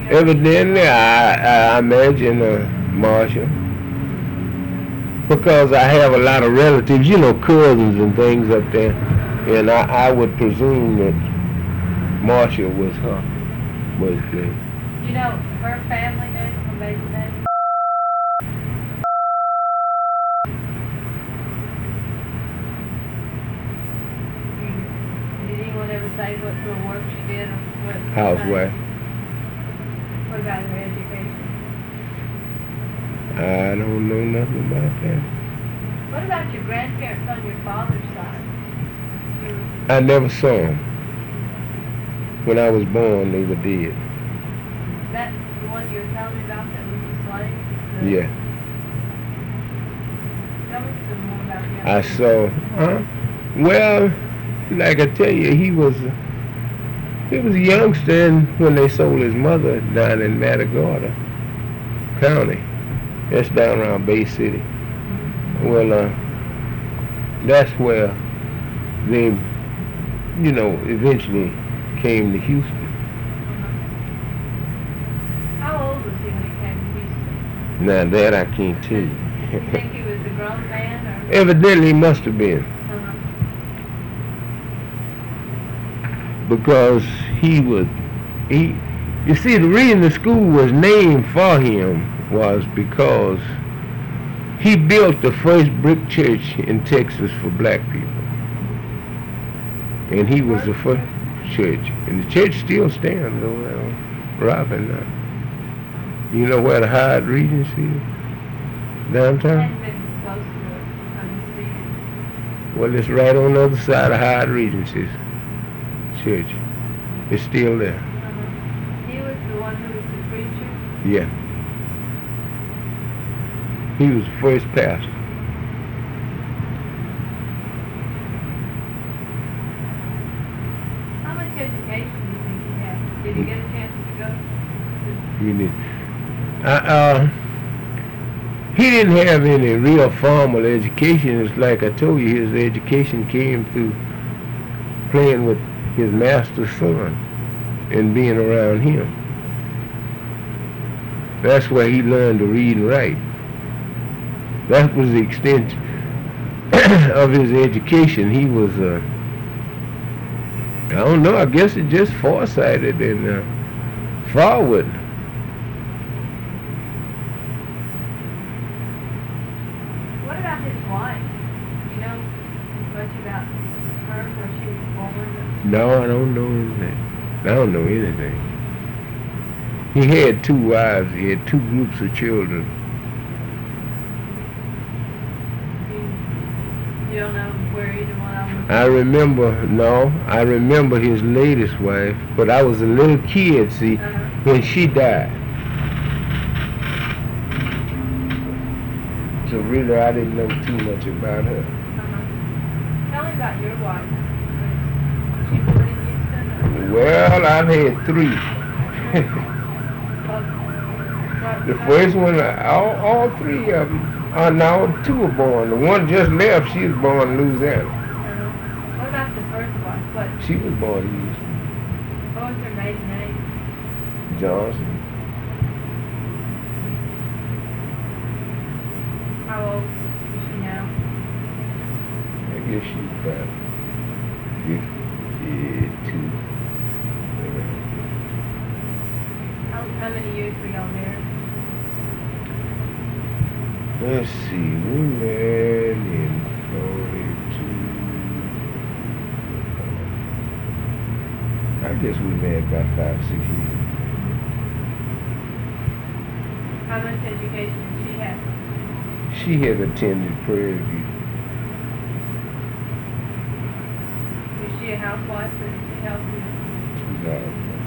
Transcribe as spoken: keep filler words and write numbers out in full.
Evidently, I, I imagine uh, Marshall, because I have a lot of relatives, you know, cousins and things up there, and I, I would presume that Marshall was her, was the. You know her family name, her maiden name? Did anyone ever say what sort of work she did or what? Housewife. What about her education? I don't know nothing about that. What about your grandparents on your father's side? Your, I never saw them. When I was born, they were dead. that the one you were telling me about that was a slave? The, Yeah. Tell me some more about him. I saw, huh? Well, like I tell you, he was he was a youngster and when they sold his mother down in Matagorda County. That's down around Bay City. Well, uh, that's where they, you know, eventually came to Houston. How old was he when he came to Houston? Now that I can't tell you. You think he was a grown man or? Evidently, he must have been. Uh-huh. Because he was, he, you see, the reason the school was named for him was because he built the first brick church in Texas for black people. And he was the first church. And the church still stands over there on Robin now. You know where the Hyatt Regency is? Downtown? I hadn't been close to it. I didn't see it. Well, it's right on the other side of Hyatt Regency's church. It's still there. Uh-huh. He was the one who was the preacher? Yeah. He was the first pastor. How much education do you think he had? Did he get a chance to go? He did. Uh, uh, he didn't have any real formal education. It's like I told you, his education came through playing with his master's son and being around him. That's where he learned to read and write. That was the extent of his education. He was, uh, I don't know, I guess it just foresighted and uh, forward. What about his wife? You know much about her, where she was born? No, I don't know anything. I don't know anything. He had two wives. He had two groups of children. You, you don't know where either one of them was? I remember, no, I remember his latest wife, but I was a little kid, see, Uh-huh. when she died. So really, I didn't know too much about her. Uh-huh. Tell me about your wife. Was she born in Houston? Or? Well, I've had three. Well, what- The first one, all, all three of them, uh, now two were born. The one just left, she was born in Louisiana. Uh, what about the first wife? What, She was born in Houston. what was her maiden name? Johnson. How old is she now? I guess she's about fifty-two. How, how many years were y'all married? Let's see, we met in forty-two. I guess we met about five, six years. How much education did she have? She had attended Prairie View. Was she a housewife or did she help you? She was out.